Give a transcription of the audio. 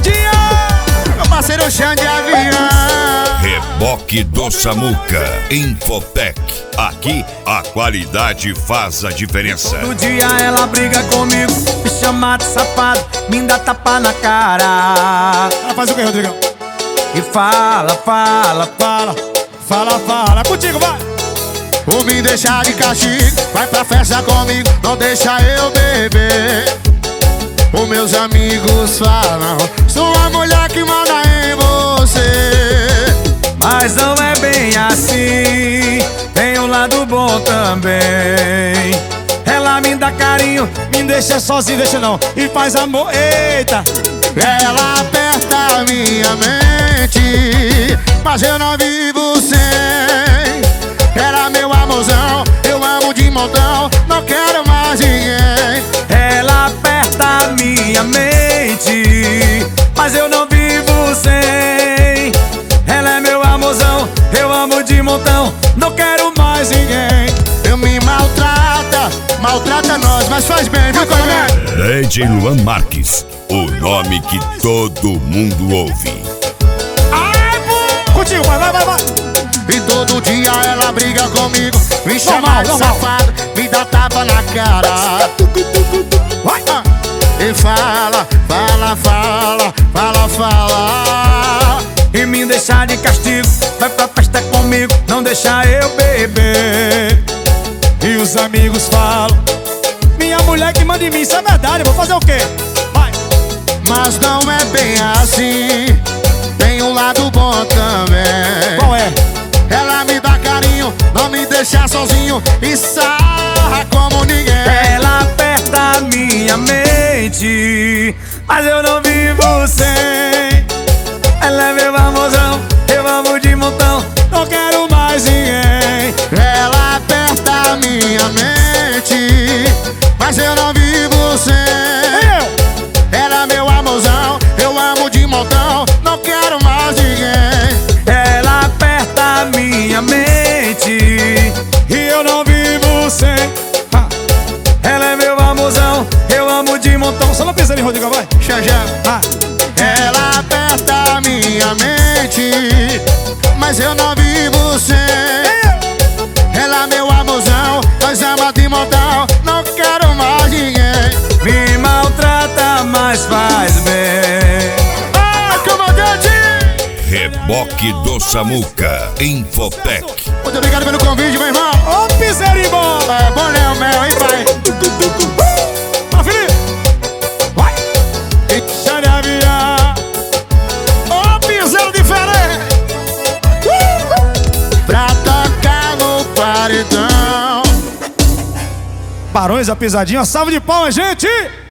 Pagodinho! Meu parceiro Xande de Avião. Reboque do Samuca, Infotec. Aqui a qualidade faz a diferença. No dia ela briga comigo, me chama de safado, me dá tapa na cara. Ela faz o que, Rodrigão? E fala. Fala, contigo, vai! Ou me deixar de castigo, vai pra festa comigo, não deixa eu beber. Os meus amigos falam, sou a mulher que manda em você. Mas não é bem assim, tem um lado bom também. Ela me dá carinho, me deixa sozinho, deixa não, e faz amor, eita. Ela aperta a minha mente, mas eu não vivo sem. Era meu amorzão, eu amo de montão, não quero mais ninguém. Ela aperta a minha mente, mas eu não vivo sem. Ela é meu amorzão, eu amo de montão, não quero mais ninguém. Eu me maltrata nós, mas faz bem, viu, coronel? DJ Luan Marques, o nome que todo mundo ouve. Contigo, vai. E todo dia ela briga comigo, me chama de safado, me dá tapa na cara. E fala. E me deixar de castigo, vai pra festa comigo, não deixa eu beber. E os amigos falam, minha mulher que manda em mim, isso é verdade, vou fazer o quê? Vai. mas não é bem assim, tem um lado bom também. Qual é? Ela me dá carinho, não me deixa sozinho e sarra como ninguém. Ela aperta a minha mente, mas eu não vivo sem. Ela é meu amorzão, eu amo de montão, não quero mais ninguém. Ela aperta a minha mente, mas eu não vivo sem. Ela é meu amorzão, eu amo de montão, não quero mais ninguém. Ela aperta a minha mente e eu não vivo sem. Ela é meu amorzão, eu amo de montão. Só não pisa ali, Rodrigo, vai. Xanjão. Ela aperta a minha mente, mas eu não vivo sem. Ela é meu amorzão, nós amamos de montão, não quero mais ninguém. Me maltrata, mas faz bem. Comandante! Reboque do Samuca, Infotec. Muito obrigado pelo convite, meu irmão. Ô, Piserimbó! É bom, Léo Mel, hein, pai? Ó, Felipe! Vai! Deixa de aviar. Ô, piseiro diferente! Pra tocar no paredão. Barões, a pisadinha, salve de palmas, gente!